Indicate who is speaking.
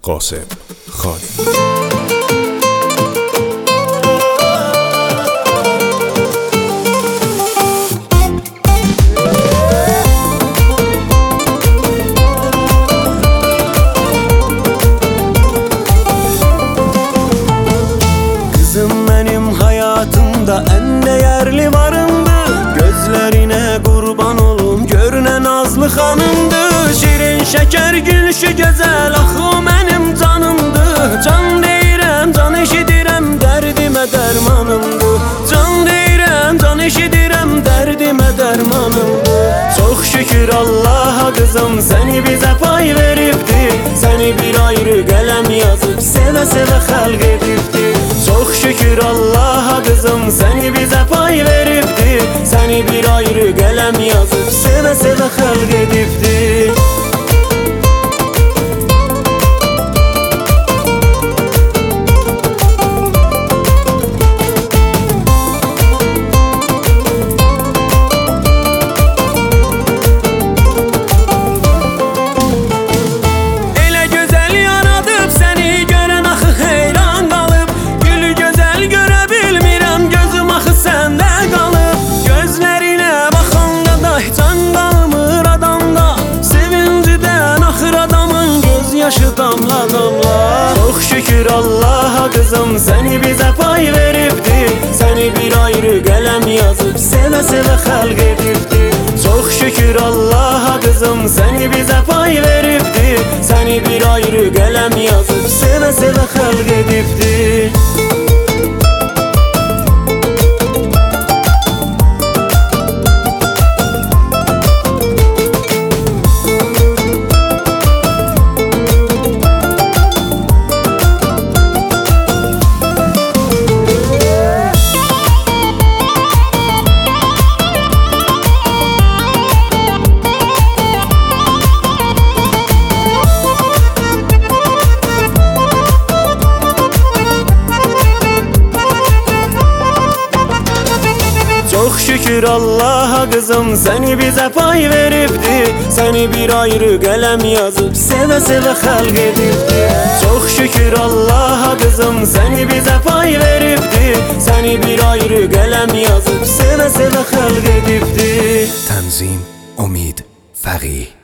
Speaker 1: قاسم خانی.
Speaker 2: Kızım benim hayatımda en değerli varımdı. Gözlerine kurban olum görünen nazlı hanımdı. Şirin şeker gülüşü güzel ahı benim canımdı. Can deyirəm, can eşidirəm, derdime dermanımdı. Can deyirəm, can eşidirəm, derdime dermanımdı. Çok şükür Allah'a kızım seni bize pay veripti. Seni bir ayrı kalem yazıp seve seve halk edipti. Çok şükür Allah'a kızım seni bize pay veripti. Seni bir ayrı kalem yazıp seve seve halk edipti. Damla damla. Çok şükür Allah'a kızım seni bize pay veripti. Seni bir ayrı kalem yazıp seve seve halk edipti. Çok şükür Allah'a kızım seni bize pay veripti. Seni bir ayrı kalem yazıp seve seve halk edipti. Çok şükür Allah'a kızım seni bize pay veripti. Seni bir ayrı kalem yazıp seve seve halk edipti. Çok şükür Allah'a kızım seni bize pay veripti. Seni bir ayrı kalem yazıp seve seve halk edipti.
Speaker 1: تنظیم امید فقیه.